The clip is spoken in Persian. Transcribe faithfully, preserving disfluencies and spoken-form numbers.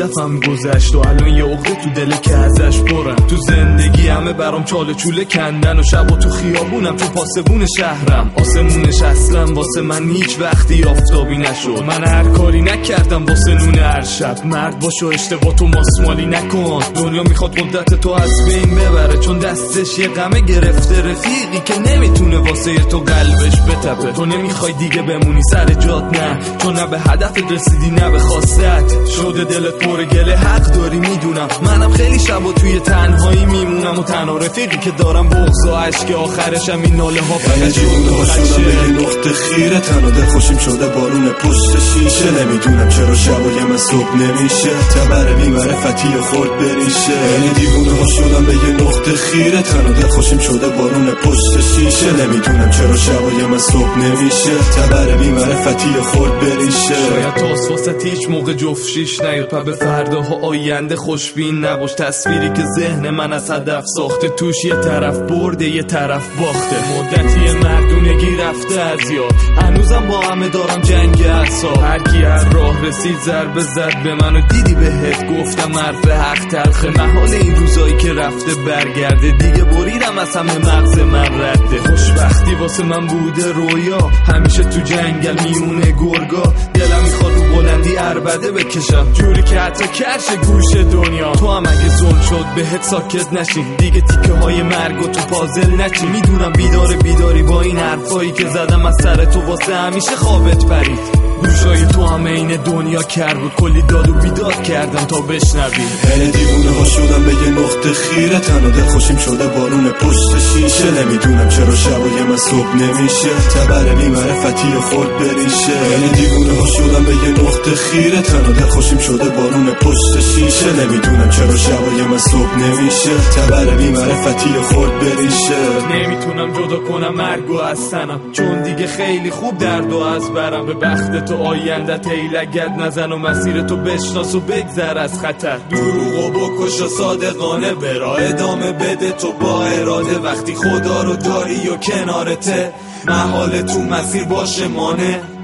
هدفم گذشت و الان یه عقده تو دل که ازش برم. تو زندگی همه برام چاله چوله کندن و شب و تو خیابونم تو پاسبون شهرم. آسمونش اصلا واسه من هیچ وقتی آفتابی نشد. من هر کاری نکردم واسه نون هر شب. مرد باش و اشتباه تو ماسمالی نکن. دنیا میخواد قدرت تو از بین ببره، چون دستش یه غمه گرفته رفیقی که نمیتونه واسه تو قلبش بتپه. تو نمیخوای دیگه بمونی سر جات، نه چون نه به هدفت رسیدی نه به خواستت. شده دلت پر گله، حق داری میدونم. منم خیلی شبا توی تنهایی میمونم و تنها رفیقی که دارم بغض و عشق آخرشم این ناله ها فقط جون شدم به یه نقطه خیره. تنها دل خوشیم شده بارون پشت شیشه. نمیدونم چرا شبای من صبح نمیشه. تبر بی معرفتی خورد بریشه. یعنی دیوونه ها شدم به یه نقطه خیره. تنها دل خوشیم شده بارون پشت شیشه. نمیدونم چرا شبای من صبح نمیشه. تبر بی معرفتی خورد بریشه. شاید تاس واسه هیچ موقع جفت شیش نیاد. پا به فرداها آینده خوشبین نباش. تصویری که ذهن من از هدف ساخته، توش یه طرف برده یه طرف باخته. مدتی مردونگی رفته از یاد، هنوزم با همه دارم جنگ اعصاب. هر کی هر راه رسید ضربه زد به من و دیدی بهت گفتم حرف حق تلخه. محال این روزایی که رفته برگرده، دیگه بریدم از همه مغز من رده. خوشبختی واسه من بوده رویا، همیشه تو جنگل میونه گرگا. دلم میخواد رو بلندی عربده بکشم، جوری که حتی کرش گوش دنیا. تو هم اگه ظلم شد بهت ساکت نشین، دیگه تیکه های مرگ و تو پازل نچی. میدونم بیدار بیداری با این حرفایی که زدم از سر تو واسه همیشه خوابت پرید. گوشای تو همه این دنیا کر بود، کلی داد و بیداد کردم تا بشنوی. هی دیوونه ها شدم به یه نقطه خیره. تنها دل خوشیم شده بارون پشت شیشه. نمیدونم چرا شبای من صبح نمیشه. تبر بی معرفتی خورد بریشه. هی دیوونه ها شدم به یه نقطه خیره. تنها دل خوشیم شده بارون پشت شیشه. نمیدونم چرا شبای من صبح نمیشه. تبر بی معرفتی خورد بریشه. نمیتونم جدا کنم مرگ و از سنم، چون دیگه خیلی خوب درد و از برم. به بخت تو آینده تی لگد نزن و مسیر تو بشناس و بگذر از خطر. دروغ و بکش و صادقانه برا ادامه بده تو با اراده. وقتی خدا رو داری و کنارته، محال تو مسیر باشه مانه.